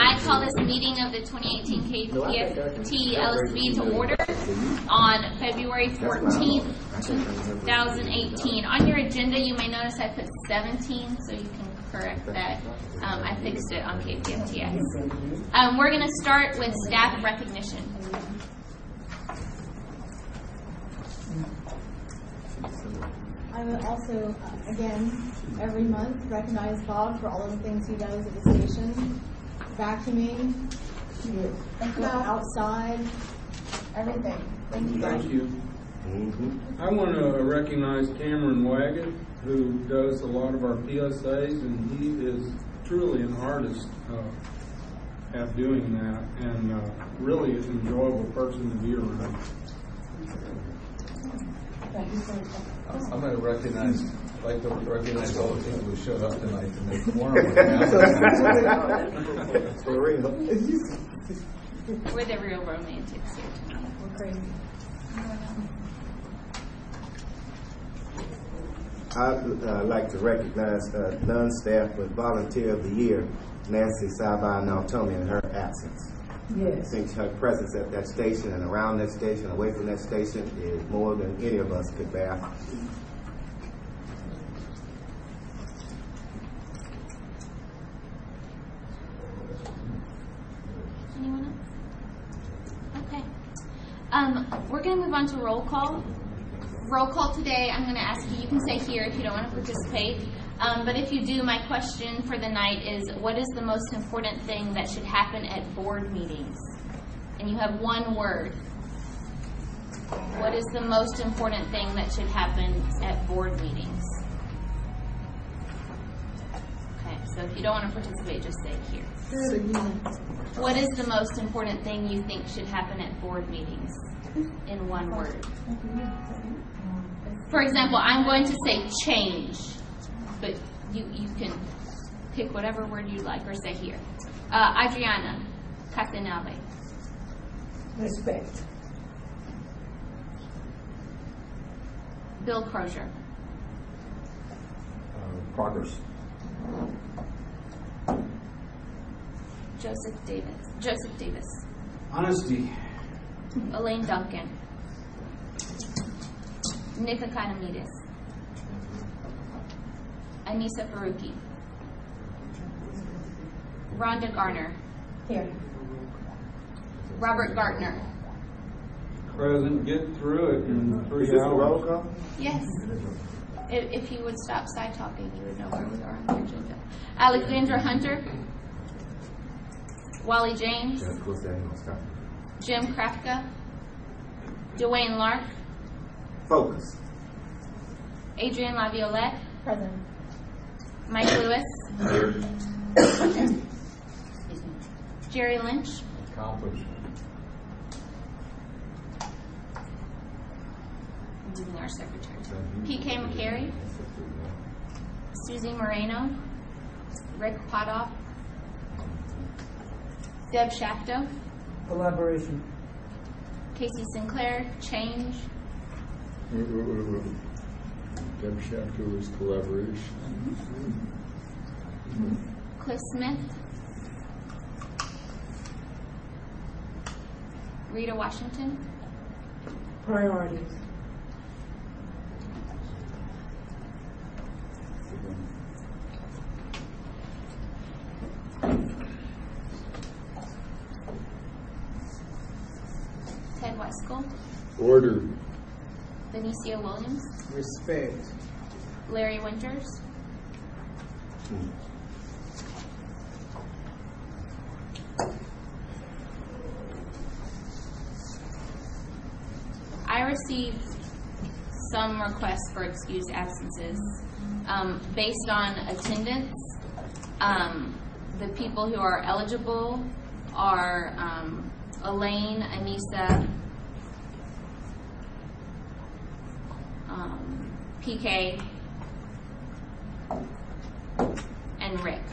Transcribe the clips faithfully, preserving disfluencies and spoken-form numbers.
I call this meeting of the twenty eighteen K P F T L S B to order on February fourteenth, twenty eighteen. On your agenda, you may notice I put seventeen, so you can correct that. Um, I fixed it on K P F T S. Um, we're going to start with staff recognition. I would also, uh, again, every month recognize Bob for all of the things he does at the station. Vacuuming, outside, everything. Thank you. Thank you. Mm-hmm. I want to recognize Cameron Waggett, who does a lot of our P S As, and he is truly an artist uh, at doing that, and uh, really an enjoyable person to be around. I'm going to recognize, I'd like to recognize all the people who showed up tonight to make quorum. For real. We're the real romantics here tonight. We're crazy. I'd uh, like to recognize uh, non-staff with Volunteer of the Year, Nancy Sabai Naotomi, in her absence. Yes. I think her presence at that station and around that station, away from that station, is more than any of us could bear. Anyone else? Okay. Um, we're going to move on to roll call. Roll call today, I'm going to ask you, you can say here if you don't want to participate. Um, but if you do, my question for the night is, what is the most important thing that should happen at board meetings? And you have one word. What is the most important thing that should happen at board meetings? Okay, so if you don't want to participate, just say here. What is the most important thing you think should happen at board meetings in one word? For example, I'm going to say change. But you, you can pick whatever word you like or say here. Uh, Adriana Castanave. Respect. Bill Crozier. Uh, progress. Joseph Davis. Joseph Davis. Honesty. Elaine Duncan. Nick Economides. Anissa Faruqi. Rhonda Garner. Here. Robert Gartner. Present. Get through it in three Is this a hours. roll call? Yes. If, if you would stop side talking, you would know where we are on the agenda. Alexandra Hunter. Wally James. Yeah, of course, that ain't gonna stop. Jim Krafka. Dwayne Lark. Focus. Adrienne Laviolette. Present. Mike Lewis. Jerry Lynch. Accomplished. Including our secretary. P K McCary. Susie Moreno. Rick Potoff. Deb Shafto. Collaboration. Casey Sinclair. Change. Deb Shafter was collaboration. Cliff Smith. Rita Washington. Priorities. Ted Weiskel. Order. Benicia Williams. Respect. Larry Winters. I received some requests for excused absences. Um, based on attendance, um, the people who are eligible are um, Elaine, Anissa, um, P K, and Rick.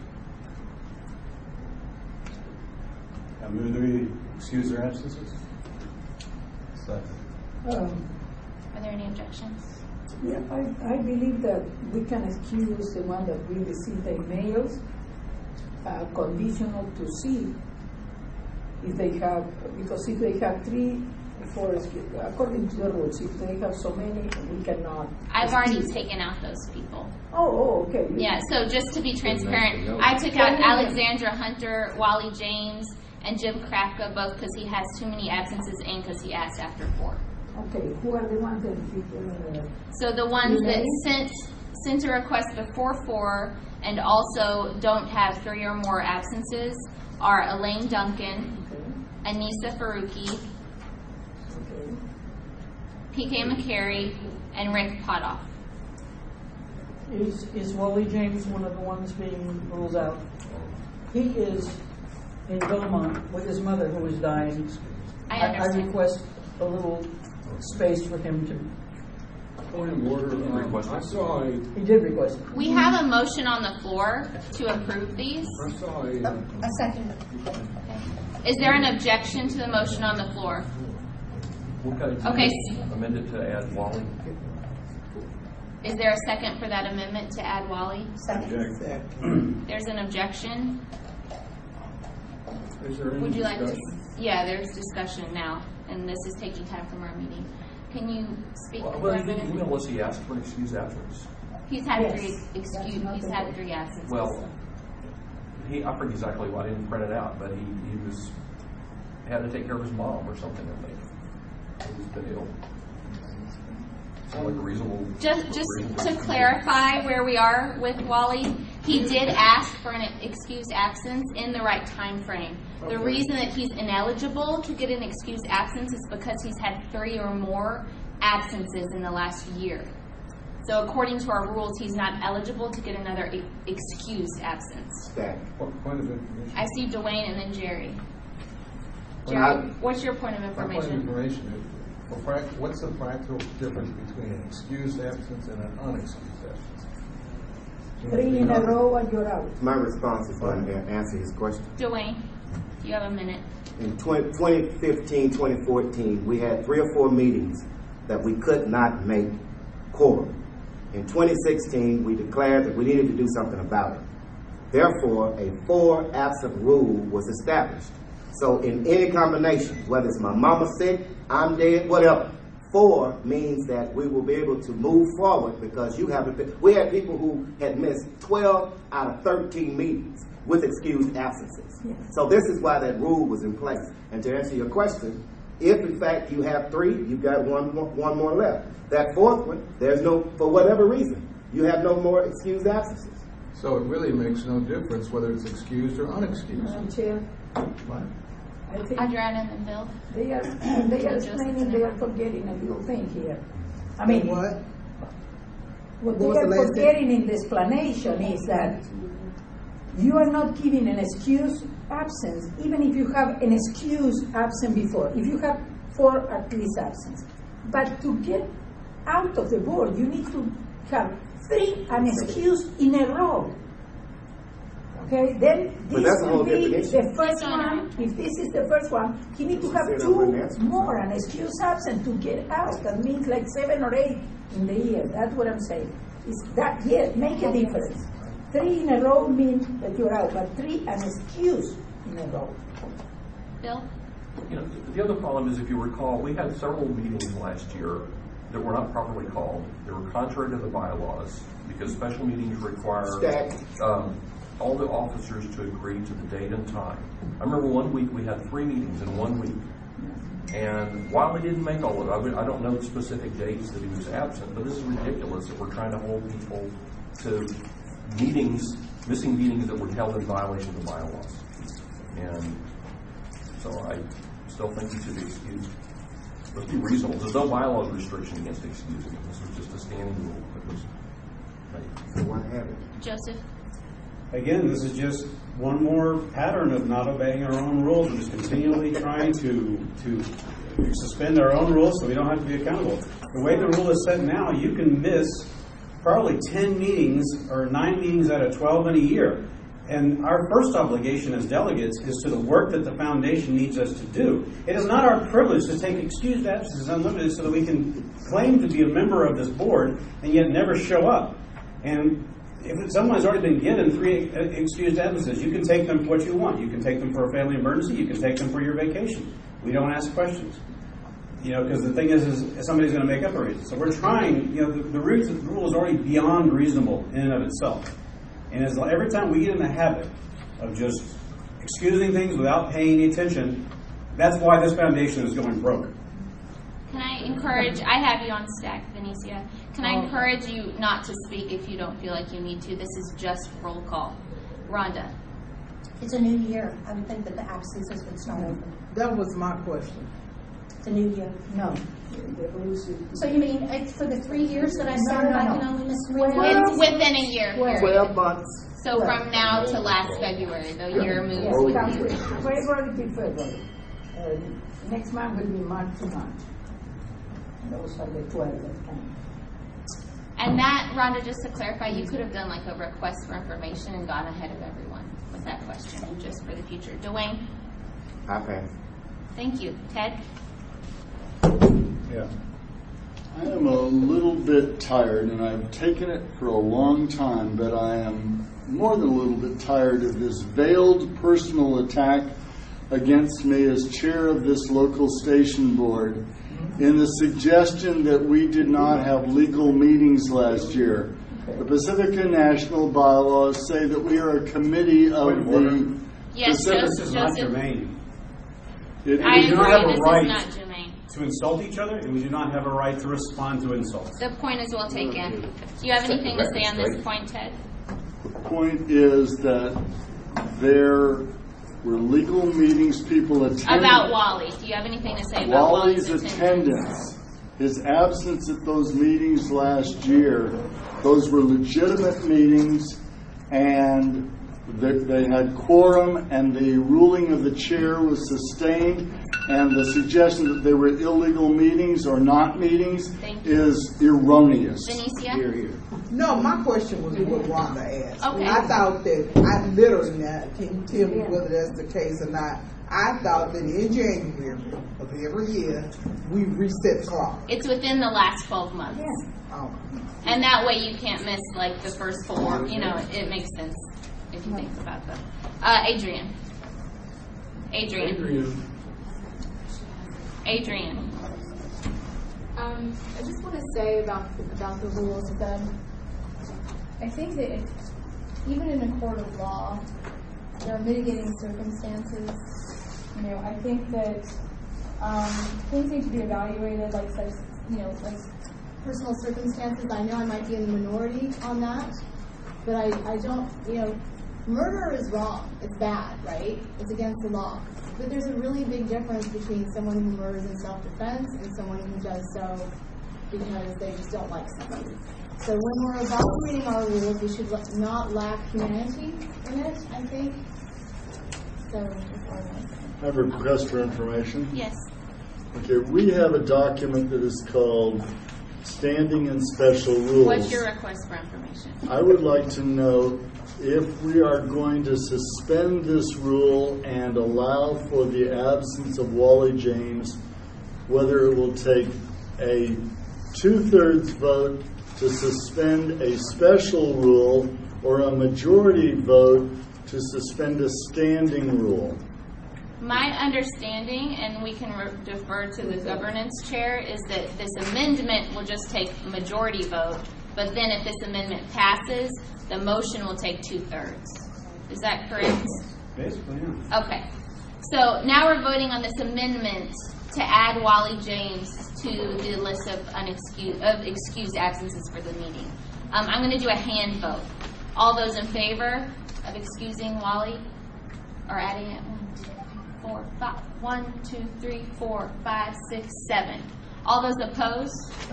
I move that we excuse their absences. Second. Um, Are there any objections? yeah, I, I believe that we can excuse the one that we received the emails uh, conditional to see if they have, because if they have three, four, according to the rules, if they have so many, we cannot. I've already taken out those people. Oh, oh, okay. Yeah, so just to be transparent, I took out Alexandra Hunter, Wally James, and Jim Krafka, both because he has too many absences and because he asked after four. Okay, who are the ones that people? Uh, So the ones that Elaine? sent sent a request before four and also don't have three or more absences are Elaine Duncan, okay, Anissa Faruqi, okay. P K McCary, and Rick Potoff. Is, is Wally James one of the ones being ruled out? He is in Belmont with his mother who is dying. I I understand. request a little space for him to, Point of order, um, I saw a, he did request it. We have a motion on the floor to approve these. I saw a, A second. Is there an objection to the motion on the floor? What kind of Okay. amend it to add Wally? Is there a second for that amendment to add Wally? Second. There's an objection. is there any Would you like to? discussion? Yeah, there's discussion now, and this is taking time from our meeting. Can you speak Well, for well, a he didn't minute? even unless he asked for an excused absence. He's had Yes. three excuse. That's He's not had the- three absences. Well, he, I forget exactly why I didn't print it out, but he, he was, had to take care of his mom or something, I think. He's been ill. Sound like a reasonable. Just, just reasonable to excuse. clarify where we are with Wally, he did ask for an excused absence in the right time frame. The reason that he's ineligible to get an excused absence is because he's had three or more absences in the last year. So according to our rules, he's not eligible to get another e- excused absence. Stack. What point of information? I see Dwayne and then Jerry. When I- Jerry, what's your point of My point of information? information is, for prac- what's the practical difference between an excused absence and an unexcused absence? Three in a row and you're out. My response is going to answer his question. Dwayne, you have a minute. In twenty fifteen, twenty fourteen, we had three or four meetings that we could not make quorum. In twenty sixteen, we declared that we needed to do something about it. Therefore, a four absent rule was established. So in any combination, whether it's my mama sick, I'm dead, whatever, four means that we will be able to move forward because you haven't been. We had people who had missed twelve out of thirteen meetings with excused absences. Yes. So this is why that rule was in place. And to answer your question, if in fact you have three, you've got one more, one more left. That fourth one, there's no, for whatever reason, you have no more excused absences. So it really makes no difference whether it's excused or unexcused. Madam Chair, Right? I think Adriana and then Bill. they are, they are explaining, they are forgetting a little thing here. I mean, What? what they What was are the last thing? forgetting in the explanation is that you are not giving an excuse absence, even if you have an excuse absent before. If you have four at least absence. But to get out of the board, you need to have three unexcused in a row. Okay, then But this that's a whole will be different issue. the first Yes, I know. one. If this is the first one, he needs to have Yes, I know, two but answer. more unexcused absent to get out. That means like seven or eight in the year. That's what I'm saying. Is that, yeah, make a difference. Three in a row means that you're out, but three unexcused in a row. Bill? You know, the other problem is, if you recall, we had several meetings last year that were not properly called. They were contrary to the bylaws because special meetings require Stack. um, all the officers to agree to the date and time. I remember one week we had three meetings in one week. And while we didn't make all of it, I mean, I don't know the specific dates that he was absent, but this is ridiculous that we're trying to hold people to meetings, missing meetings that were held in violation of the bylaws. And so I still think he should be excused. Let's be reasonable. There's no bylaws restriction against excusing him. This was just a standing rule that was made. So why have it? Joseph? Again, this is just one more pattern of not obeying our own rules and just continually trying to to suspend our own rules so we don't have to be accountable. The way the rule is set now, you can miss probably ten meetings or nine meetings out of twelve in a year. And our first obligation as delegates is to the work that the foundation needs us to do. It is not our privilege to take excused absences unlimited so that we can claim to be a member of this board and yet never show up. And if someone's already been given three excused absences, you can take them for what you want. You can take them for a family emergency. You can take them for your vacation. We don't ask questions. You know, because the thing is, is somebody's going to make up a reason. So we're trying, you know, the, the rule is already beyond reasonable in and of itself. And as every time we get in the habit of just excusing things without paying any attention, that's why this foundation is going broke. Can I encourage, I have you on stack, Benicia. Can I encourage you not to speak if you don't feel like you need to? This is just roll call. Rhonda. It's a new year. I would think that the absences would start over. That was my question. It's a new year. No. So you mean it's for the three years that I started, no, no. I can only miss three Well, months? It's within a year period. Twelve months. So from now to last February, the year moves Yes, Oh, with comes you. with February to February. Uh, next month will be March to March. Those are the twelve that come. And that, Rhonda, just to clarify, you could have done like a request for information and gone ahead of everyone with that question, just for the future. Dwayne? I pass. Thank you. Ted? Yeah. I am a little bit tired, and I've taken it for a long time, but I am more than a little bit tired of this veiled personal attack against me as chair of this local station board in the suggestion that we did not have legal meetings last year. The Pacifica National bylaws say that we are a committee of the Yes, Pacific. Joseph. This is not germane. It, I We do not agree, have a this right is not germane. to insult each other, and we do not have a right to respond to insults. The point is well taken. Do you have anything to say on this point, Ted? The point is that there were legal meetings people attended. About Wally. Do you have anything to say about Wally's Wally's attendance, his absence at those meetings last year, those were legitimate meetings, and they, they had quorum, and the ruling of the chair was sustained, and the suggestion that they were illegal meetings or not meetings is erroneous. Benicia? Here, here. No, my question was what Rhonda asked. Okay. I thought that, I literally, now, can you tell me whether that's the case or not? I thought that in January of every year, we reset the clock. It's within the last twelve months. Yes. Oh. And that way you can't miss like the first four. You know, it, it makes sense if you think about them. Uh, Adrian. Adrian. Adrian. Adrian. Um, I just want to say about about the rules that I think that if, even in a court of law, there are mitigating circumstances. You know, I think that um, things need to be evaluated, like such, you know, like personal circumstances. I know I might be in the minority on that, but I, I don't, you know, murder is wrong. It's bad, right? It's against the law. But there's a really big difference between someone who murders in self-defense and someone who does so because they just don't like somebody. So when we're evaluating our rules, we should not lack humanity in it, I think. So that's all I want to say. I have a request for information. Yes. Okay, we have a document that is called Standing and Special Rules. What's your request for information? I would like to know if we are going to suspend this rule and allow for the absence of Wally James, whether it will take a two-thirds vote to suspend a special rule or a majority vote to suspend a standing rule. My understanding, and we can re- defer to the governance chair, is that this amendment will just take majority vote, but then if this amendment passes, the motion will take two-thirds. Is that correct? Basically, yeah. Okay. So now we're voting on this amendment to add Wally James to the list of unexcused, of excused absences for the meeting. Um, I'm going to do a hand vote. All those in favor of excusing Wally or adding it? One, two, four, five. One, two, three, four, five, six, seven. All those opposed?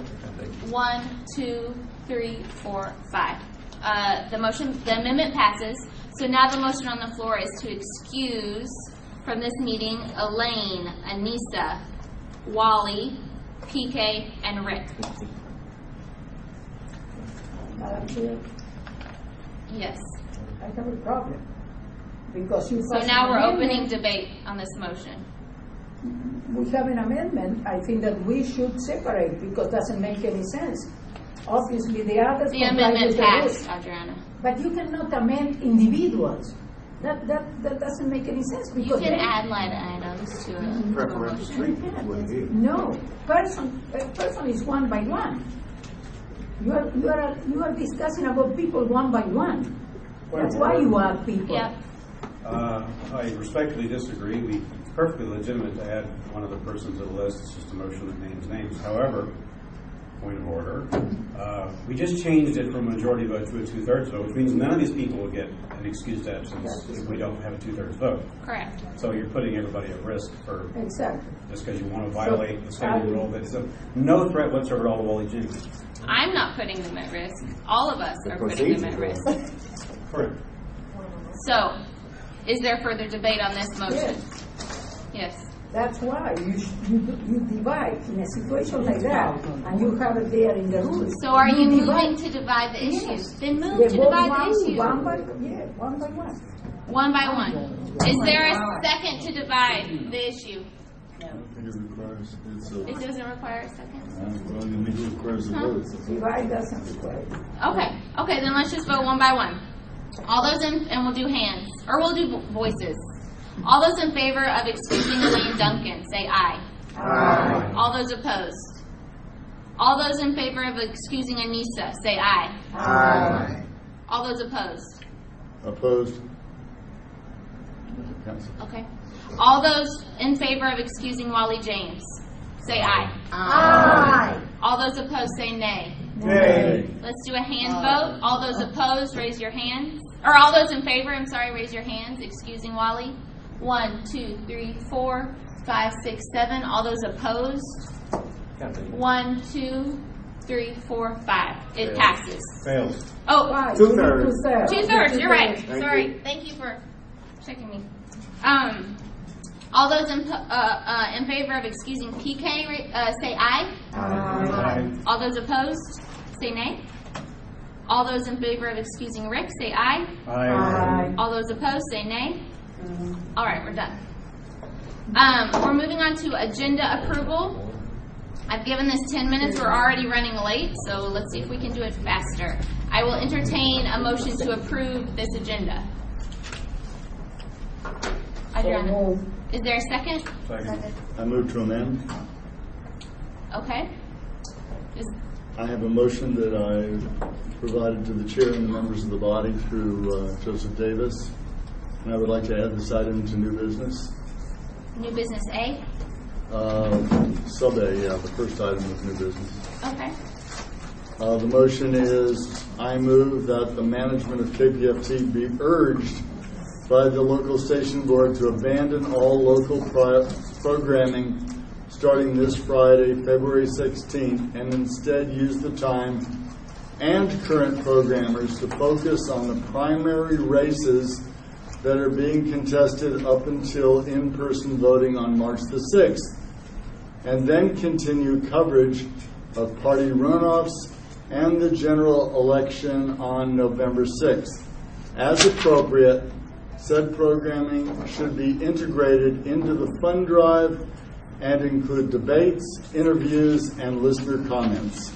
One, two, three, four, five. Uh, the motion, the amendment passes. So now the motion on the floor is to excuse from this meeting Elaine, Anissa, Wally, P K, and Rick. Madam Chair, Yes. I have a problem. Because you So passed now an we're amendment. opening debate on this motion. We have an amendment. I think that we should separate because it doesn't make any sense. Obviously, the others The comply amendment with the passed, rules. Adriana. But you cannot amend individuals. That, that, that doesn't make any sense. You Because can then- add line items to a Preferential treatment is what it is. No, person, a person is one by one. You are, you are, you are discussing about people one by one. That's why you add people. Yep. Uh, I respectfully disagree. We, it's perfectly legitimate to add one of the persons to the list. It's just a motion that names names. However, point of order, uh, we just changed it from a majority vote to a two-thirds vote, which means none of these people will get an excused absence if we don't have a two-thirds vote. Correct. So you're putting everybody at risk for Exactly. just because you want to violate So, the standing I- rule. But it's a no threat whatsoever to all the Wally James. I'm not putting them at risk. All of us The are putting them at procedure. risk. Correct. So, is there further debate on this motion? Yes. That's why you, sh- you, do- you divide in a situation like that, and you have it there in the rules. So are you divide- moving to divide the issue? Yes. Then move They to vote divide one, the issue. One by, yeah, one by one. One by one. Is there a second to divide the issue? I think it requires, it's a, It doesn't require a second? uh, well, it requires a Huh? vote. Divide doesn't require it. Okay. Okay, then let's just vote one by one. All those in, and we'll do hands. Or we'll do vo- voices. All those in favor of excusing Elaine Duncan, say aye. Aye. All those opposed? All those in favor of excusing Anissa, say aye. Aye. All those opposed? Opposed? Council. Okay. All those in favor of excusing Wally James, say aye. Aye. All those opposed, say nay. Nay. Let's do a hand vote. All those opposed, raise your hands. Or all those in favor, I'm sorry, raise your hands, excusing Wally. One, two, three, four, five, six, seven. All those opposed? One, two, three, four, five. It passes. Fails. Oh, Five. Two-thirds. Two-thirds. two thirds, you're right. Thank Sorry. you. Thank you for checking me. Um, all those in, uh, uh, in favor of excusing P K, uh, say aye. Aye. All those opposed, say nay. All those in favor of excusing Rick, say aye. Aye. All those opposed, say nay. All right, we're done. Um, we're moving on to agenda approval. I've given this ten minutes. We're already running late, so let's see if we can do it faster. I will entertain a motion to approve this agenda. Adriana, is there a second? Second. I move to amend. Okay. Is, I have a motion that I provided to the chair and the members of the body through uh, Joseph Davis. And I would like to add this item to new business. new business A? Uh, Sub A, yeah, the first item of new business. Okay. Uh, the motion is, I move that the management of K P F T be urged by the local station board to abandon all local pri- programming starting this Friday, February sixteenth, and instead use the time and current programmers to focus on the primary races that are being contested up until in-person voting on March the sixth, and then continue coverage of party runoffs and the general election on November sixth. As appropriate, said programming should be integrated into the fund drive and include debates, interviews, and listener comments.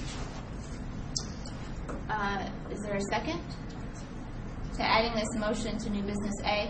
Uh, is there a second to adding this motion to new business A?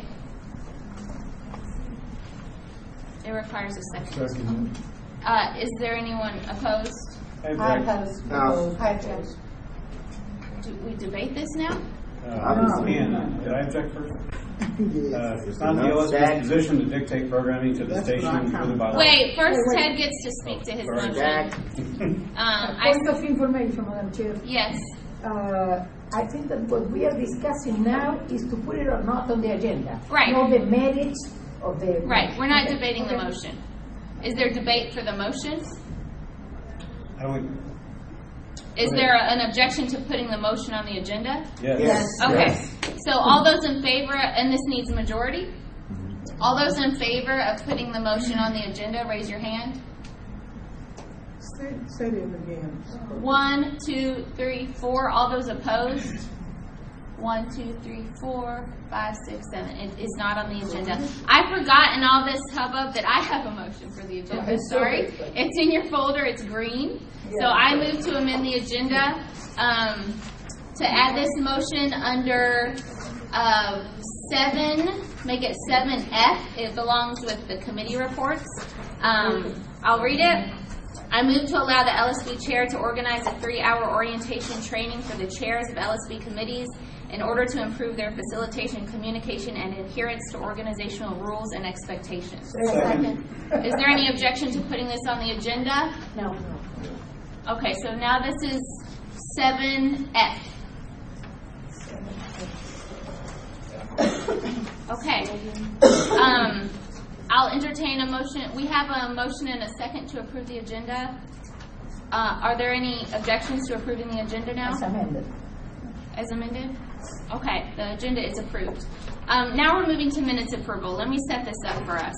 It requires a second. Second. Uh, is there anyone opposed? I I object. oppose. No. I object. Do we debate this now? Uh, Ian, did I object first? Uh, It's not the enough L S that- P's position to dictate programming to the That's station not through the bylaws. Wait, first Wait, wait. Ted gets to speak to his Sorry. motion. Um, I, Point of information, Madam Chair. yes, Uh, I think that what we are discussing now is to put it or not on the agenda. Right. Not the merits of the. right, we're not Okay, debating the okay. motion. Is there debate for the motion? I don't, Is there a- an objection to putting the motion on the agenda? yes. Yes. Okay, Yes. so all those in favor, and this needs a majority, all those in favor of putting the motion on the agenda, raise your hand. Say, say it again. One, two, three, four. All those opposed? One, two, three, four, five, six, seven. It is not on the agenda. I forgot in all this hubbub that I have a motion for the agenda. Sorry. It's in your folder. It's green. So I move to amend the agenda um, to add this motion under uh, seven, make it seven F. It belongs with the committee reports. Um, I'll read it. I move to allow the L S B chair to organize a three-hour orientation training for the chairs of L S B committees in order to improve their facilitation, communication, and adherence to organizational rules and expectations. Second. Is there any objection to putting this on the agenda? No. Okay, so now this is seven F. Okay. Um, I'll entertain a motion. We have a motion and a second to approve the agenda. Uh, are there any objections to approving the agenda now? As amended. As amended? Okay, the agenda is approved. Um, now we're moving to minutes approval. Let me set this up for us.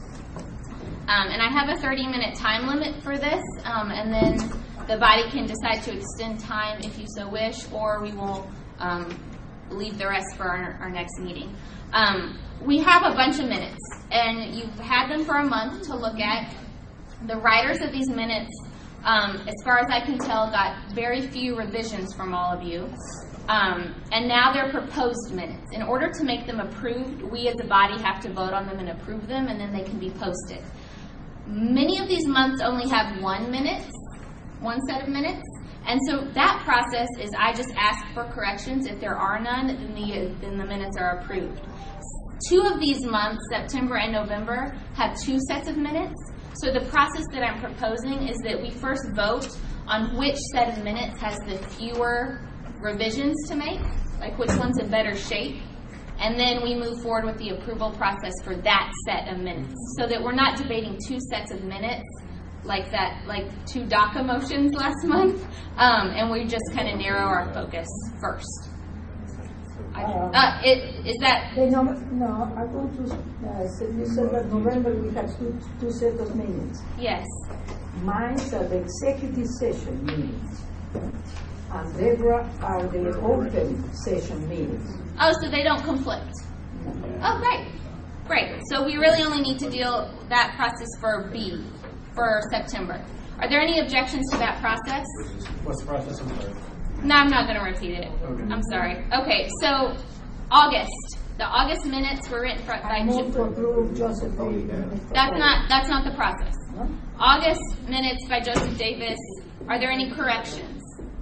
Um, and I have a thirty minute time limit for this, um, and then the body can decide to extend time if you so wish, or we will um, leave the rest for our, our next meeting. Um, we have a bunch of minutes, and you've had them for a month to look at. The writers of these minutes, um, as far as I can tell, got very few revisions from all of you. Um, and now they're proposed minutes. In order to make them approved, we as a body have to vote on them and approve them, and then they can be posted. Many of these months only have one minute, one set of minutes. And so that process is I just ask for corrections. If there are none, then the, then the minutes are approved. Two of these months, September and November, have two sets of minutes. So the process that I'm proposing is that we first vote on which set of minutes has the fewer revisions to make, like which one's in better shape, and then we move forward with the approval process for that set of minutes, so that we're not debating two sets of minutes like that, like two DACA motions last month, um, and we just kind of narrow our focus first. I, uh, it, is that... No, no, I want to, uh, say, you said that November we had two, two sets of minutes. Yes. Mine are the executive session meetings, and they are the open session meetings. Oh, so they don't conflict. Oh, great. Great. So we really only need to deal that process for B, for September. Are there any objections to that process? What's the process? I'm sorry. No, I'm not going to repeat it. Okay. I'm sorry. Okay, so August. The August minutes were written by I move to approve Joseph Davis. That's not that's not the process. Huh? August minutes by Joseph Davis. Are there any corrections?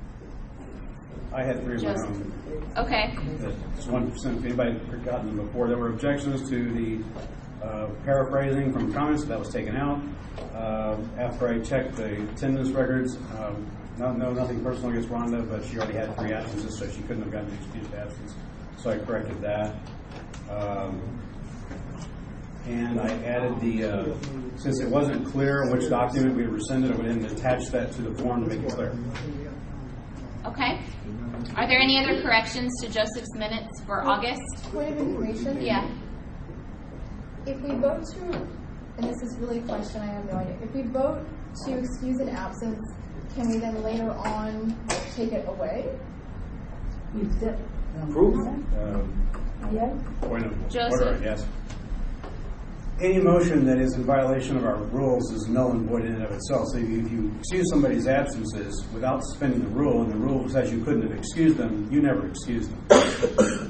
I had three of my Joseph. own. Okay. Just one percent. If anybody had forgotten them before, there were objections to the uh, paraphrasing from comments that was taken out. Uh, after I checked the attendance records, um, no, no, nothing personal against Rhonda, but she already had three absences, so she couldn't have gotten an excused absence. So I corrected that. Um, and I added the, uh, since it wasn't clear which document we rescinded, I went in and attached that to the form to make it clear. Okay. Are there any other corrections to Joseph's minutes for August? Point of information? Yeah. If we vote to, and this is really a question, I have no idea. If we vote to excuse an absence, can we then later on take it away? Proof? Um, yeah. Point of Joseph? order, I guess. Any motion that is in violation of our rules is null and void in and of itself. So if you, if you excuse somebody's absences without suspending the rule, and the rule says you couldn't have excused them, you never excused them.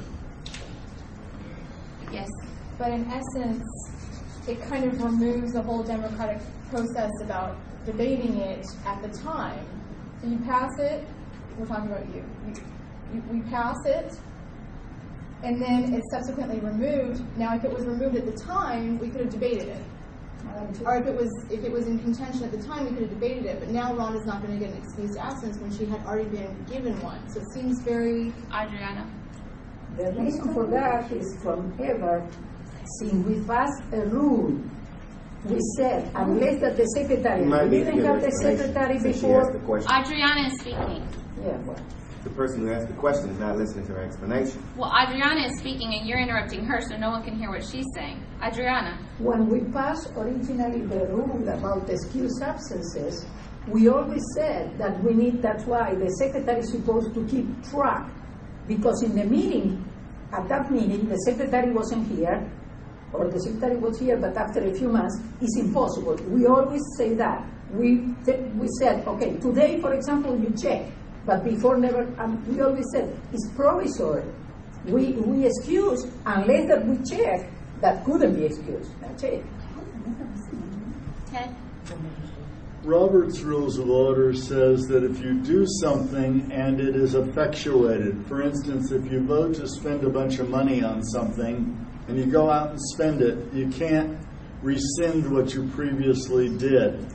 Yes. But in essence, it kind of removes the whole democratic process about debating it at the time. So you pass it, we're talking about you. you, you we pass it, and then it's subsequently removed. Now, if it was removed at the time, we could have debated it. Or if it was if it was in contention at the time, we could have debated it. But now Rhonda's not going to get an excused absence when she had already been given one. So it seems very... Adriana? The reason for that is from ever, since we passed a rule, we said, unless that the secretary, we didn't have the secretary before. Adriana is speaking. Yeah, well. The person who asked the question is not listening to her explanation. Well, Adriana is speaking and you're interrupting her, so no one can hear what she's saying. Adriana. When we passed originally the rule about excused absences, we always said that we need, that's why the secretary is supposed to keep track. Because in the meeting, at that meeting, the secretary wasn't here, or the secretary was here, but after a few months, it's impossible. We always say that. We, th- we said, okay, today, for example, you check. But before never, um, we always said, it's provisory. We, we excuse unless that we check that couldn't be excused. That's it. Ted? Robert's Rules of Order says that if you do something and it is effectuated, for instance, if you vote to spend a bunch of money on something and you go out and spend it, you can't rescind what you previously did.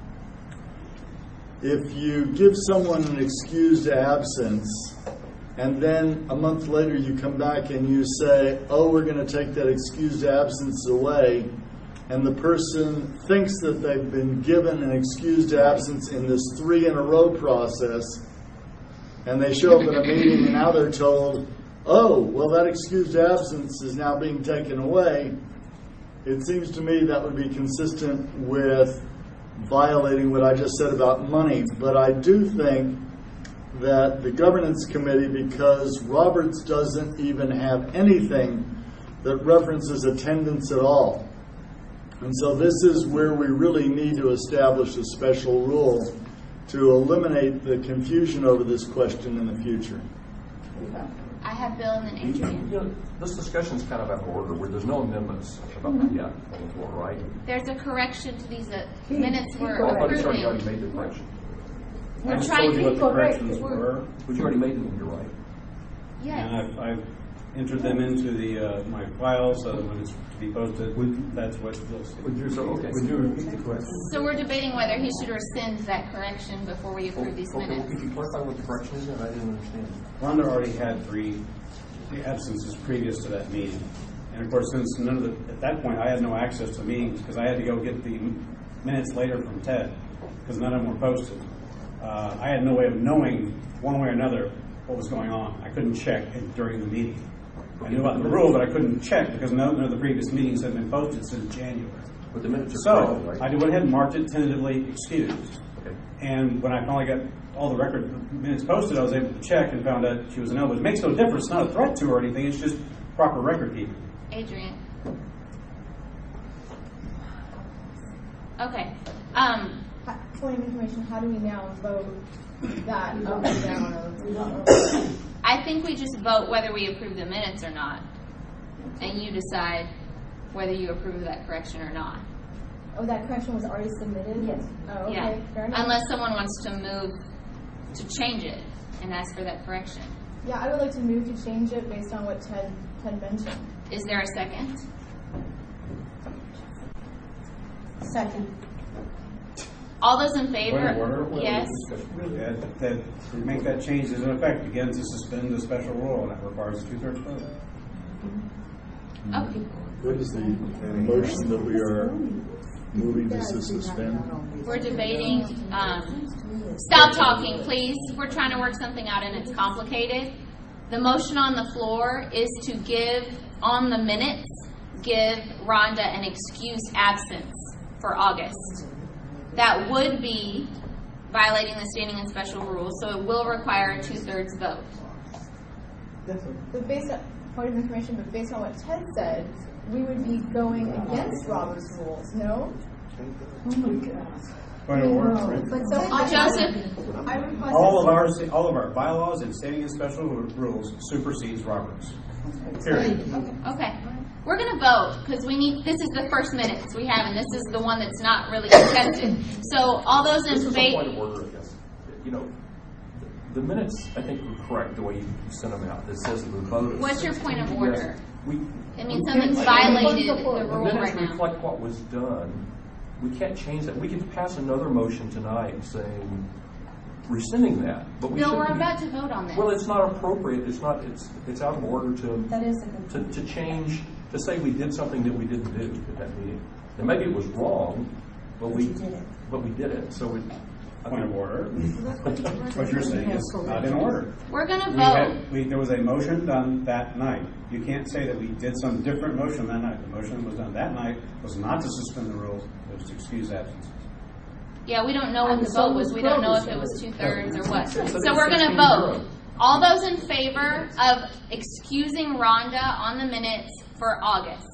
If you give someone an excused absence and then a month later you come back and you say, oh, we're going to take that excused absence away, and the person thinks that they've been given an excused absence in this three in a row process, and they show up at a meeting and now they're told, oh, well, that excused absence is now being taken away, it seems to me that would be consistent with violating what I just said about money. But I do think that the governance committee, because Roberts doesn't even have anything that references attendance at all, and so this is where we really need to establish a special rule to eliminate the confusion over this question in the future. I have Bill and then Adrian. You know, this discussion's kind of out of order, where there's no amendments about that yet on the floor, right? There's a correction to these uh, minutes we're I thought you already approving. made the correction. We're I just trying told you to what the correct. corrections We're- were. But you already made them, you're right. Yes. And I've, I've entered them into the, uh, my file, so that when it's to be posted, that's what you'll see. Would you, so, okay. Would you repeat the question? So we're debating whether he should rescind that correction before we approve these Okay, well, minutes. could you clarify what the correction is? I didn't understand. Rhonda already had three absences previous to that meeting. And of course, since none of the, at that point, I had no access to meetings because I had to go get the minutes later from Ted because none of them were posted. Uh, I had no way of knowing one way or another what was going on. I couldn't check it during the meeting. I knew about the rule, but I couldn't check because none of the previous meetings had been posted since January. But the minutes are So correct, right? I went ahead and marked it tentatively excused. Okay. And when I finally got all the record minutes posted, I was able to check and found out she was an L. But it makes no difference. It's not a threat to her or anything. It's just proper record keeping. Adrian. Okay. Um, Point of information, how do we now vote that up or down or? I think we just vote whether we approve the minutes or not, and you decide whether you approve of that correction or not. Oh, that correction was already submitted? Yes. Oh, okay, Yeah. fair enough. Unless someone wants to move to change it and ask for that correction. Yeah, I would like to move to change it based on what Ted, Ted mentioned. Is there a second? Second. All those in Point favor? of order? Yes. Yeah, that, to make that change is in effect, again, to suspend the special rule, and that requires a two-thirds vote. Okay. What is the motion that we are moving to suspend? We're debating. Um, stop talking, please. We're trying to work something out, and it's complicated. The motion on the floor is to give, on the minutes, give Rhonda an excused absence for August. That would be violating the standing and special rules, so it will require a two-thirds vote. But based on, point of information, but based on what Ted said, we would be going against Robert's rules, no? Oh my God. Point of order. But so I, Joseph? I request. All of our, all of our bylaws and standing and special rules supersedes Roberts. Period. Okay. We're going to vote because we need. This is the first minutes we have, and this is the one that's not really contested. So all those This in is a point of favor. order, I guess. You know, the minutes, I think, were correct the way you sent them out. It says that the vote is. What's your point of order? We, I mean, we something's can't- violated the The rule minutes right now. reflect what was done. We can't change that. We could pass another motion tonight saying, rescinding that, but we No, shouldn't we're be- about to vote on this. Well, it's not appropriate. It's not. It's it's out of order to That is a good to, to change to say we did something that we didn't do at that meeting. And maybe it was wrong, but we you did it. but we did it. So we. Point of order. What you're saying is not in order. We're going to We vote. had, we, there was a motion done that night. You can't say that we did some different motion that night. The motion that was done that night was not to suspend the rules, it was to excuse absences. Yeah, we don't know what And the so vote was. was We don't know if it Robert's was two thirds or what. So So we're going to vote. All those in favor of excusing Rhonda on the minutes for August,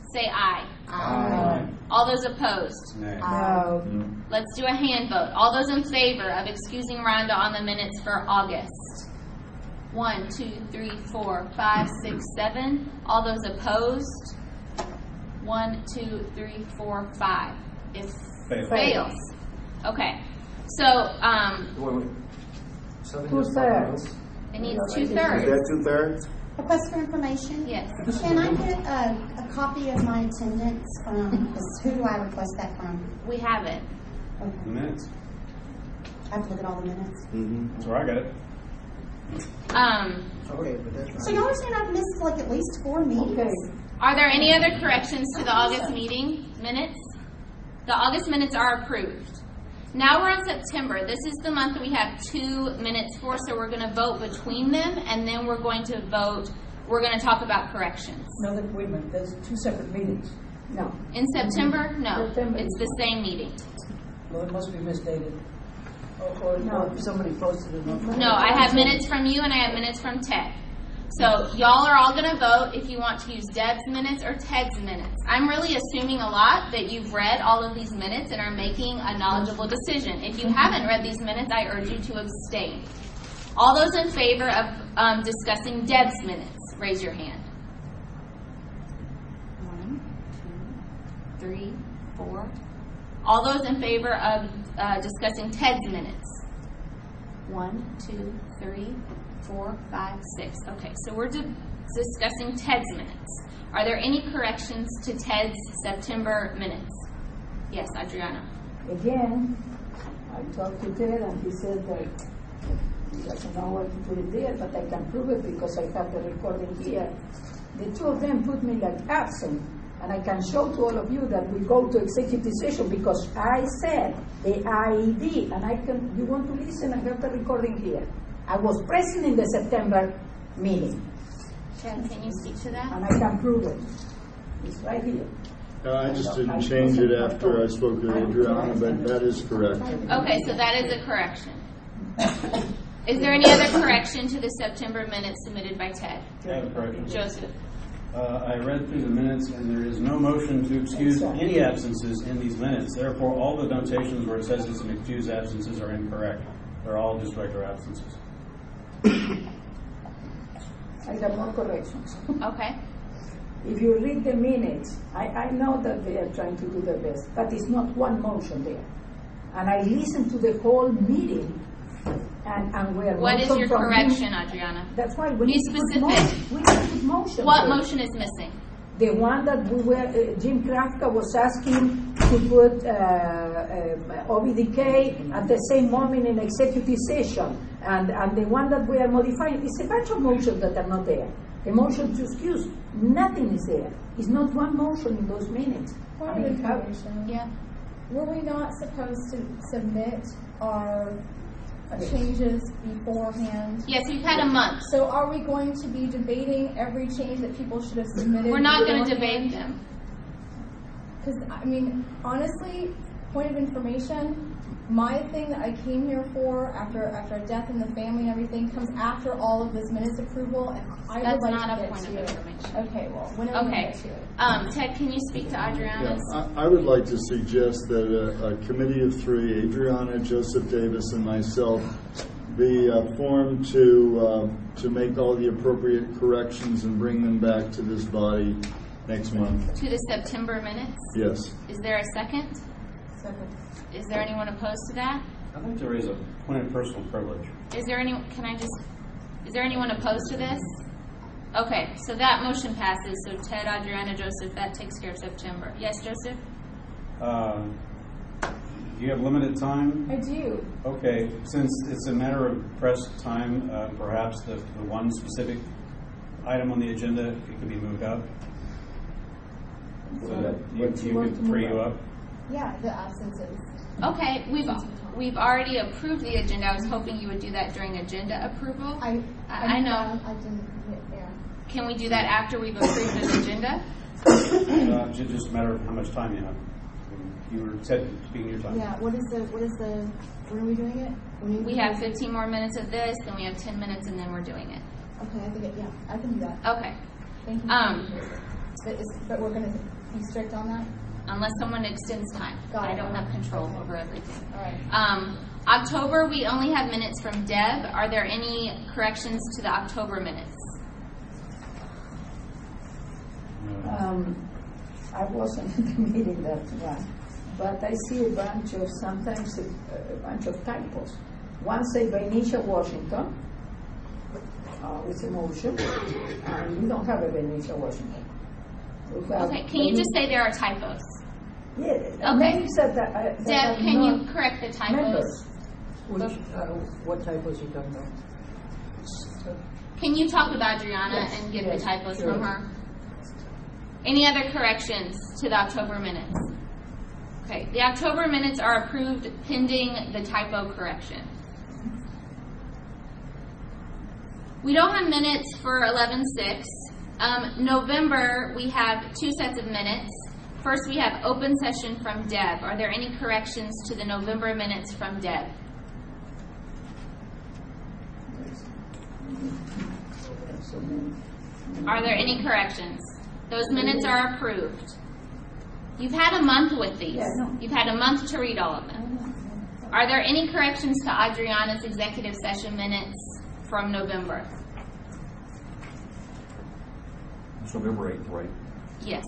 say aye. Aye. All those opposed? Nay. No. Let's do a hand vote. All those in favor of excusing Rhonda on the minutes for August? One, two, three, four, five, six, seven. All those opposed? One, two, three, four, five. If Fails. fails. Okay. So, um, Wait, wait. Seven Two yes, five thirds. no's? it needs Is two-thirds. that two thirds? Request for information? Yes. Can I get a, a copy of my attendance from, who do I request that from? We have it. The minutes. I have to look at all the minutes. Mm-hmm. That's where I got it. Um, Okay, but that's So y'all are saying I've missed like at least four meetings? Okay. Are there any other corrections to the August meeting minutes? The August minutes are approved. Now we're on September. This is the month that we have two minutes for, so we're going to vote between them, and then we're going to vote, we're going to talk about corrections. No, that, wait a minute, there's two separate meetings. No. In September? No. September. It's the same meeting. Well, it must be misdated. Or, or, No. or somebody posted it on. No, I have minutes from you and I have minutes from Ted. So y'all are all going to vote if you want to use Deb's minutes or Ted's minutes. I'm really assuming a lot that you've read all of these minutes and are making a knowledgeable decision. If you haven't read these minutes, I urge you to abstain. All those in favor of um, discussing Deb's minutes, raise your hand. One, two, three, four. All those in favor of uh, discussing Ted's minutes. One, two, three, four, five, six. Okay, so we're di- discussing Ted's minutes. Are there any corrections to Ted's September minutes? Yes, Adriana. Again, I talked to Ted and he said that he doesn't know what to put it there, but I can prove it because I have the recording here. The two of them put me like absent, and I can show to all of you that we go to executive session because I said the I E D, and I can. You want to listen? I have the recording here. I was present in the September meeting, Ted, can you speak to that? and I can prove it. It's right here. Uh, I just didn't change it after I spoke with Adriana, but that is correct. Okay, so that is a correction. Is there any other correction to the September minutes submitted by Ted? I have a correction. Joseph? Uh, I read through the minutes, and there is no motion to excuse any absences in these minutes. Therefore, all the notations where it says it's an excused absences are incorrect. They're all just regular absences. I have more corrections. Okay. If you read the minutes, I, I know that they are trying to do their best, but it's not one motion there. And I listened to the whole meeting, and, and we are What is welcome your from correction, him. Adriana? That's why we Be need to put specific. motion. We need to put motion. What there. motion is missing? The one that we were, uh, Jim Krafka was asking to put uh, uh, O B D K at the same moment in executive session, and, and the one that we are modifying, it's a bunch of motions that are not there. A motion to excuse, nothing is there. It's not one motion in those minutes. Point I of mean, how- information. Yeah. Were we not supposed to submit our uh, changes beforehand? Yes, we've had a month. So are we going to be debating every change that people should have submitted? We're not going to beforehand? debate them. Because, I mean, honestly, point of information, my thing that I came here for after after a death in the family and everything comes after all of this minutes approval, and I That's would like not to a get point to of it. information. Okay, well, when are we Okay. going to get to it? Um, Ted, can you speak to Yeah, Adriana's? I, I would like to suggest that a, a committee of three, Adriana, Joseph Davis, and myself, be uh, formed to uh, to make all the appropriate corrections and bring them back to this body next month. To the September minutes? Yes. Is there a second? Second. Is there anyone opposed to that? I'd like to raise a point of personal privilege. Is there any, can I just, is there anyone opposed to this? Okay, so that motion passes. So Ted, Adriana, Joseph, that takes care of September. Yes, Joseph? Uh, do you have limited time? I do. Okay, since it's a matter of pressed time, uh, perhaps the, the one specific item on the agenda, it could be moved up. So that you, What you you want could to move free you up? up. Yeah, the absences. Okay, we've we've already approved the agenda. I was hoping you would do that during agenda approval. I I, I know. I didn't get there. Can we do that after we've approved this agenda? Uh, ju- just a matter of how much time you have. You were said speaking your time. Yeah. What is the what is the when are we doing it? When We have fifteen more minutes of this, then we have ten minutes, and then we're doing it. Okay, I think it, yeah, I can do that. Okay. Thank you. Um, But, it's, but we're gonna be strict on that? Unless someone extends time. Got I it. don't have control over everything. All right. Um, October, we only have minutes from Deb. Are there any corrections to the October minutes? Um, I wasn't in the meeting that one, but I see a bunch of, sometimes a, a bunch of typos. One say Benicia, Washington, uh, with a motion, and we don't have a Benicia, Washington. We have Okay, can you just say there are typos? Yeah, Okay. names that, that, uh, that Deb, are can not you correct the typos? members. Which, uh, what typos you talking about? Can you talk about Adriana Yes, and get yes, the typos sure. from her? Any other corrections to the October minutes? Okay, the October minutes are approved pending the typo correction. We don't have minutes for eleven six. Um, November, we have two sets of minutes. First, we have open session from Deb. Are there any corrections to the November minutes from Deb? Are there any corrections? Those minutes are approved. You've had a month with these. Yeah, no. You've had a month to read all of them. Are there any corrections to Adriana's executive session minutes from November? It's November eighth, right? Yes.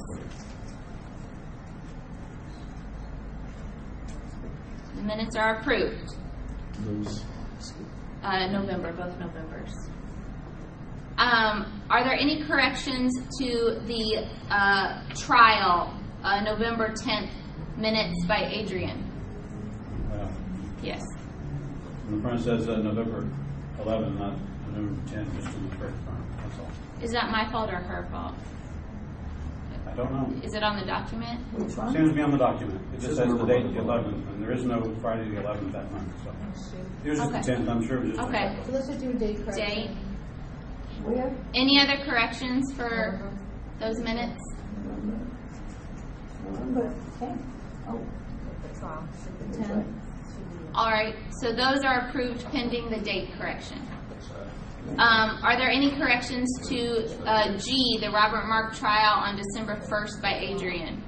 The minutes are approved. Those- Uh, November, both Novembers. Um, are there any corrections to the uh, trial, uh, November tenth minutes by Adrian? Uh, Yes. and the front says uh, November eleventh, not November tenth, just in the first front, that's all. Is that my fault or her fault? I don't know. Is it on the document? Which one? Seems to be on the document. It just Says says the November date, the eleventh, and there is no Friday the eleventh that month, so. It was just the Okay. tenth, I'm sure it was just. a Okay. typo. So let's just do a date correction. Date. Where? Any other corrections for those minutes? November tenth. Oh. ten. All right, so those are approved pending the date correction. Um, are there any corrections to uh, G, the Robert Mark trial on December first by Adrian?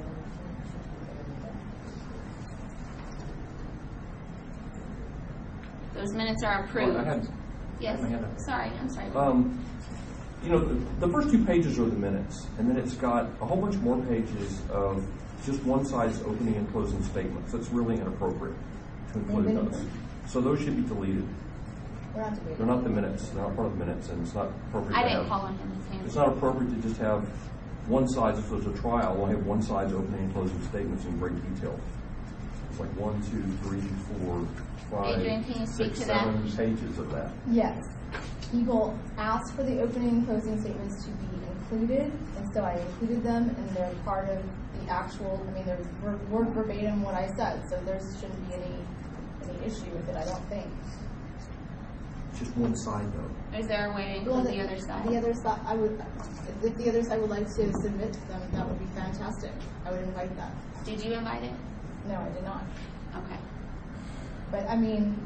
Those minutes are approved. Well, I had- Yes, I had a- sorry, I'm sorry. Um, you know, the, the first two pages are the minutes, and then it's got a whole bunch more pages of just one side's opening and closing statements. That's really inappropriate to include Maybe. those. So those should be deleted. We're not debating. They're not the minutes. They're not part of the minutes, and it's not appropriate I to didn't have. call on him. His hand. It's not appropriate to just have one side, if there's a trial, we'll have one side's opening and closing statements in great detail. It's like one, two, three, four, five, Adrian, can you speak six, to that? seven pages of that. Yes. People asked for the opening and closing statements to be included, and so I included them, and they're part of the actual, I mean, they're word- word verbatim what I said, so there shouldn't be any, any issue with it, I don't think. Just one side, though. Is there a way to Well, include the other side? The other side, I would, if the other side would like to submit to them, that would be fantastic. I would invite that. Did you invite it? No, I did not. Okay. But, I mean,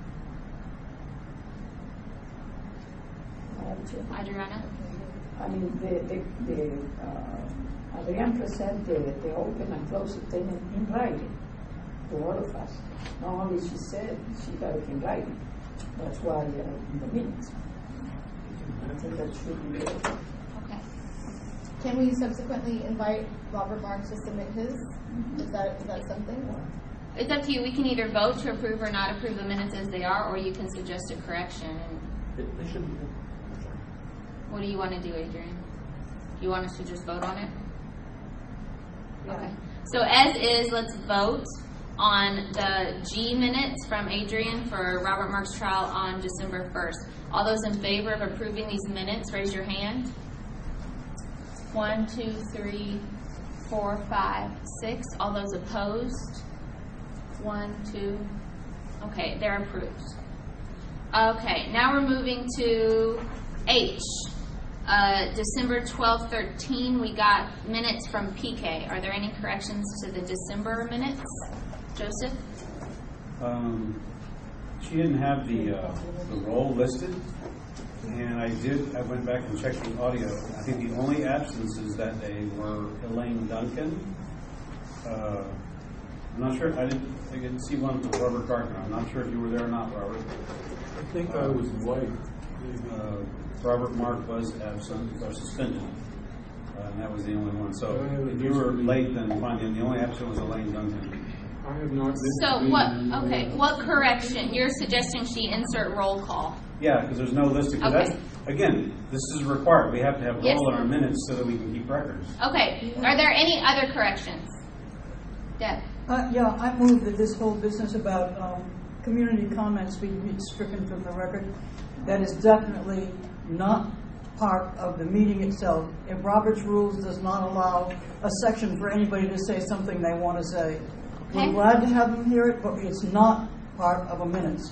Adriana? I mean, the, the, the, uh, Adrian present the, the open and close statement in writing to all of us. Not only she said, she got it in writing. That's why, uh, in the minutes. I think that should be good. Okay. can we subsequently invite Robert Mark to submit his? Is that, is that something? It's up to you. We can either vote to approve or not approve the minutes as they are, or you can suggest a correction. And They should be. what do you want to do, Adrian? You want us to just vote on it? Okay. So as is, let's vote on the G minutes from Adrian for Robert Mark's trial on December first. All those in favor of approving these minutes, raise your hand. One, two, three, four, five, six. All those opposed? One, two. Okay, they're approved. Okay, now we're moving to H. Uh, December twelfth, thirteen, we got minutes from P K. Are there any corrections to the December minutes? Joseph? Um, she didn't have the, uh, the role listed And I did, I went back and checked the audio. I think the only absences that day were Elaine Duncan. Uh, I'm not sure, I didn't, I didn't see one with Robert Gardner. I'm not sure if you were there or not, Robert. I think I was late. Uh, Robert Mark was absent, or suspended. Uh, and that was the only one. So if you were late, then fine. And the only absent was Elaine Duncan. I have not been. So what, okay, what correction? You're suggesting she insert roll call? Yeah, because there's no listing. Okay. That's, again, this is required. We have to have Yes. roll in our minutes so that we can keep records. Okay, are there any other corrections? Deb? Uh, yeah, I move that this whole business about um, community comments be be stricken from the record. That is definitely not part of the meeting itself. If Robert's Rules does not allow a section for anybody to say something they want to say, Okay. we're glad to have them hear it, but it's not part of a minutes.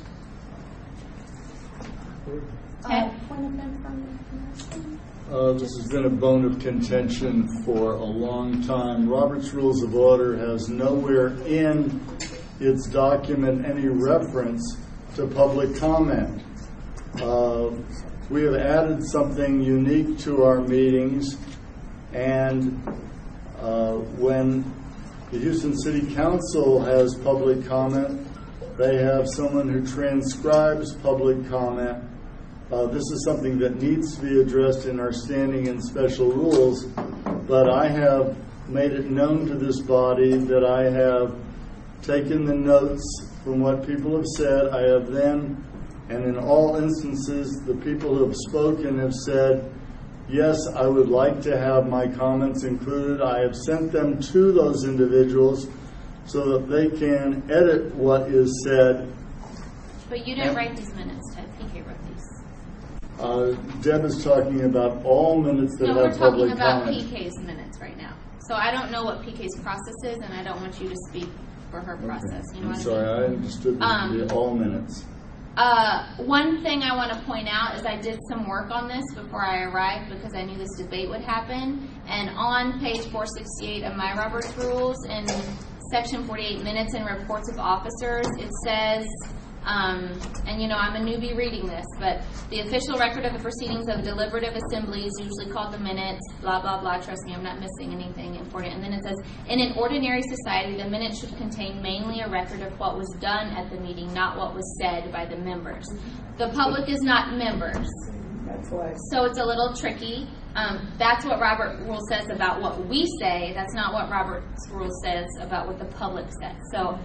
Okay. Uh, point of information. Uh, this has been a bone of contention for a long time. Robert's Rules of Order has nowhere in its document any reference to public comment. Uh, we have added something unique to our meetings, and uh, when the Houston City Council has public comment, they have someone who transcribes public comment. Uh, this is something that needs to be addressed in our standing and special rules, but I have made it known to this body that I have taken the notes from what people have said. I have then, and in all instances, the people who have spoken have said, yes, I would like to have my comments included. I have sent them to those individuals so that they can edit what is said. But you didn't write these minutes, Ted. P K wrote these. Uh, Deb is talking about all minutes that No, we're have talking public about comment. P K's minutes right now. So I don't know what P K's process is, and I don't want you to speak for her process. You know I'm what sorry, I mean? I understood this Um, to be all minutes. Uh, one thing I want to point out is I did some work on this before I arrived because I knew this debate would happen. And on page four sixty-eight of my Robert's Rules, in section forty-eight, minutes and reports of officers, it says, um, and you know I'm a newbie reading this, but the official record of the proceedings of a deliberative assembly is usually called the minutes, blah, blah, blah. Trust me, I'm not missing anything important. And then it says, in an ordinary society, the minutes should contain mainly a record of what was done at the meeting, not what was said by the members. The public is not members. That's why. So it's a little tricky. Um, that's what Robert Rule says about what we say. That's not what Robert's Rule says about what the public says. So,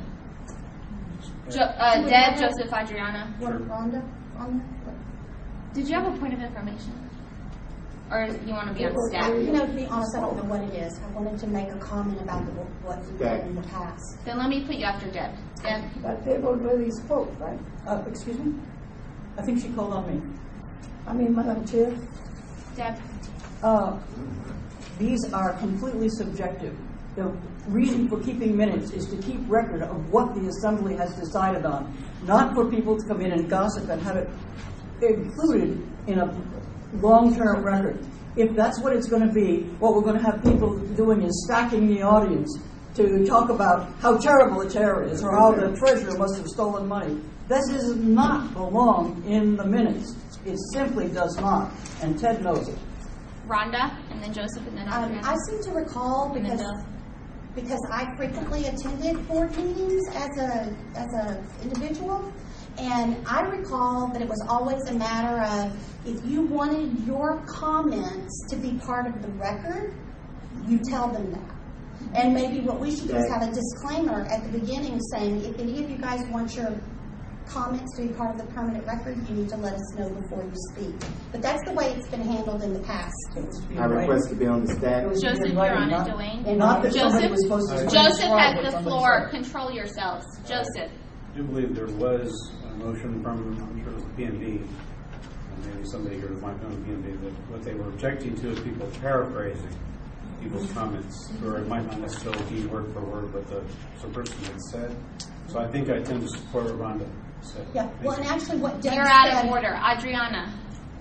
jo- uh, Deb, Joseph, Adriana. What, Rhonda? Rhonda? Did you have a point of information? Or you want to be on staff? You know, to be honest, I don't know what it is. I wanted to make a comment about the, what we've done in the past. Then let me put you after Deb. Deb? But they've already spoke, right? Uh, excuse me? I think she called on me. I mean, Madam Chair. Deb? Uh, these are completely subjective. The reason for keeping minutes is to keep record of what the assembly has decided on, not for people to come in and gossip and have it included in a long-term record. If that's what it's going to be, what we're going to have people doing is stacking the audience to talk about how terrible a terror is or how the treasurer must have stolen money. This does not belong in the minutes. It simply does not, and Ted knows it. Rhonda, and then Joseph, and then Um, Adriana. I seem to recall And then because Bill. because I frequently attended board meetings as a as a individual, and I recall that it was always a matter of if you wanted your comments to be part of the record, you tell them that. And maybe what we should do is have a disclaimer at the beginning saying, if any of you guys want your comments to be part of the permanent record, you need to let us know before you speak. But that's the way it's been handled in the past. I request to be on the staff. Joseph, you're on it, Dwayne. Not that somebody Joseph, was supposed to explain Joseph why has what the somebody floor. said. Control yourselves. Joseph. I do believe there was a motion from, I'm sure it was the P N B, and maybe somebody here might know the P N B, that what they were objecting to is people paraphrasing people's comments, or it might not necessarily be word for word what the some person had said. So I think I tend to support what Rhonda said. Yeah, well, and actually what Deb You're out said, of order. Adriana.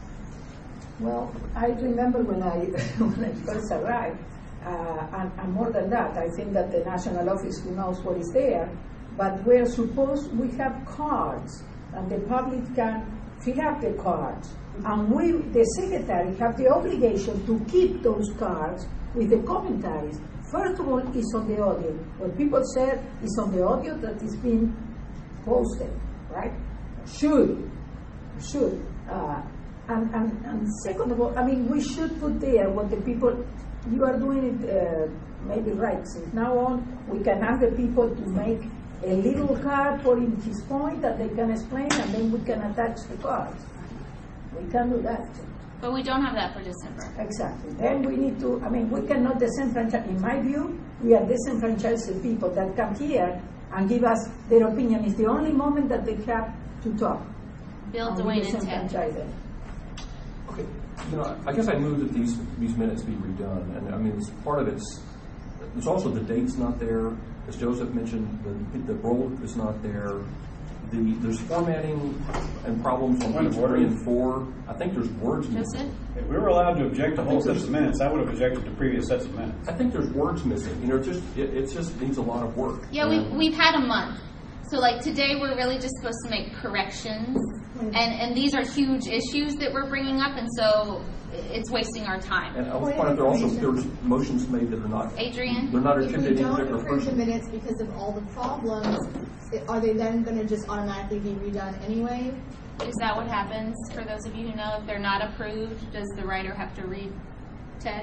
Well, I remember when I when I first arrived, uh, and, and more than that, I think that the national office who knows what is there, but we're supposed we have cards, and the public can fill up the cards And we, the secretary, have the obligation to keep those cards with the commentaries. First of all, it's on the audio. What people said is on the audio that is being posted, right? Should, should. Uh, and, and, and second of all, I mean, we should put there what the people, you are doing it uh, maybe right. Since now on, we can ask the people to make a little card for his point that they can explain, and then we can attach the cards. We can do that too. But we don't have that for December. Exactly. Then we need to, I mean, we cannot disenfranchise, in my view, we are disenfranchising people that come here and give us their opinion. It's the only moment that they have to talk. Bill, And we Dwayne, and Ted. disenfranchise them. Okay, you know, I guess I move that these, these minutes be redone, and I mean, it's part of it's, there's also the date's not there, as Joseph mentioned, the, the roll is not there, the, there's formatting and problems on page three and four, I think there's words missing. If we were allowed to object to whole sets of minutes, I would have objected to previous sets of minutes. I think there's words missing, you know, it just, it, it just needs a lot of work. Yeah, we, we've had a month. So like today we're really just supposed to make corrections, and, and these are huge issues that we're bringing up, and so it's wasting our time. And I was pointing out there also, there's motions made that are not, Adrian? they're not If we intimidating don't particular approve the person. minutes because of all the problems, i- are they then going to just automatically be redone anyway? Is that what happens for those of you who know? If they're not approved, does the writer have to read? Ted?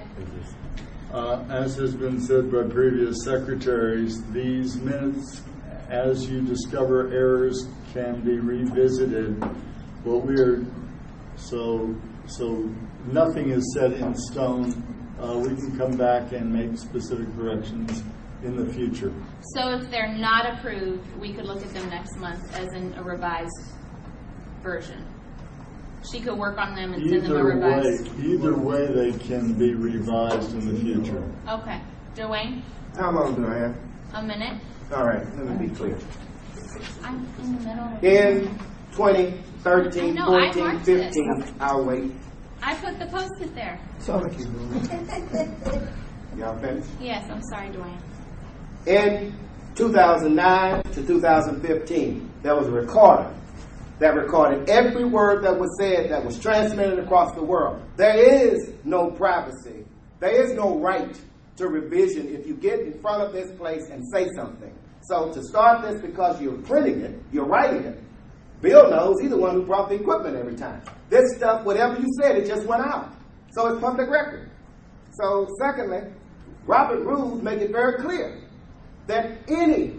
Uh, as has been said by previous secretaries, these minutes, as you discover errors, can be revisited. What we are, so, so nothing is set in stone. Uh, we can come back and make specific corrections in the future. So if they're not approved, we could look at them next month as in a revised version. She could work on them and send them a Either way, revised. either way, they can be revised in the future. Okay. Dwayne? How long do I have? A minute? All right, let me be clear. I'm in the middle. In twenty thirteen, No, I fourteen, marked it. fifteen, I'll wait. I put the post-it there. Y'all finished? Yes, I'm sorry, Dwayne. In two thousand nine to two thousand fifteen, there was a recorder that recorded every word that was said that was transmitted across the world. There is no privacy. There is no right to revision if you get in front of this place and say something. So to start this because you're printing it, you're writing it, Bill knows he's the one who brought the equipment every time. This stuff, whatever you said, it just went out. So it's public record. So secondly, Robert rules make it very clear that any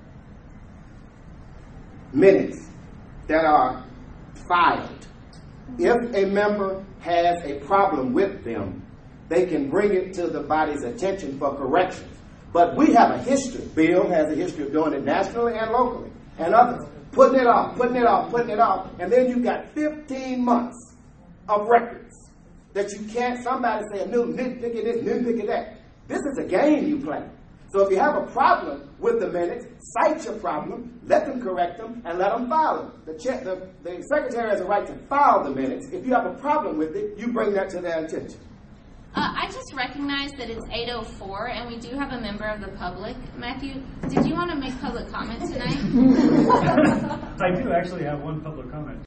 minutes that are filed, if a member has a problem with them, they can bring it to the body's attention for corrections. But we have a history. Bill has a history of doing it nationally and locally, and others. Putting it off, putting it off, putting it off, and then you've got fifteen months of records that you can't, somebody say a new nitpicky this, nitpicky that. This is a game you play. So if you have a problem with the minutes, cite your problem, let them correct them, and let them file them. The, che- the, the secretary has a right to file the minutes. If you have a problem with it, you bring that to their attention. Uh, I just recognize that it's eight oh four, and we do have a member of the public. Matthew, did you want to make public comment tonight? I do actually have one public comment.